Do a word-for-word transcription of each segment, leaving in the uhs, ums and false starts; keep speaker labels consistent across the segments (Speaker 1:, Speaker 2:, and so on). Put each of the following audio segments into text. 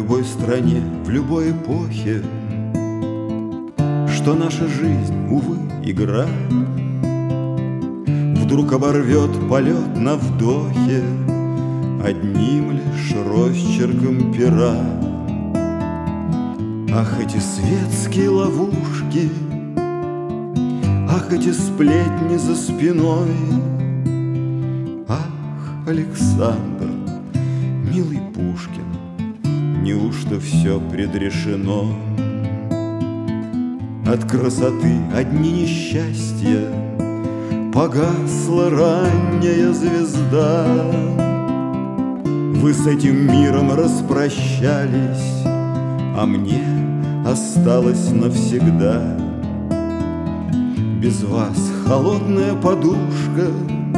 Speaker 1: любой стране, в любой эпохе, что наша жизнь, увы, игра, вдруг оборвет полет на вдохе одним лишь росчерком пера. Ах, эти светские ловушки, ах, эти сплетни за спиной. Ах, Александр, милый Пушкин, неужто все предрешено? От красоты одни несчастья, погасла ранняя звезда. Вы с этим миром распрощались, а мне осталось навсегда. Без вас холодная подушка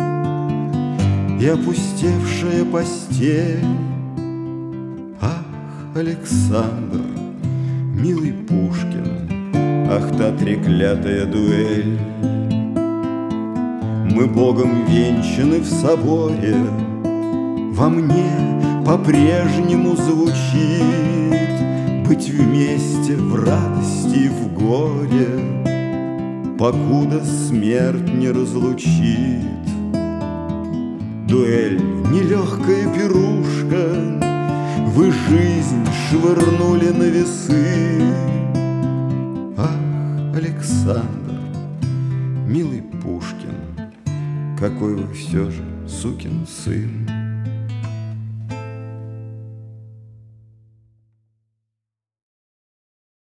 Speaker 1: и опустевшая постель. Ах, Александр, милый Пушкин, ах, та треклятая дуэль. Мы Богом венчаны в соборе, во мне по-прежнему звучит быть вместе в радости и в горе, покуда смерть не разлучит. Дуэль — нелегкая пирушка, вы жизнь швырнули на весы. Ах, Александр, милый Пушкин, какой вы все же сукин сын.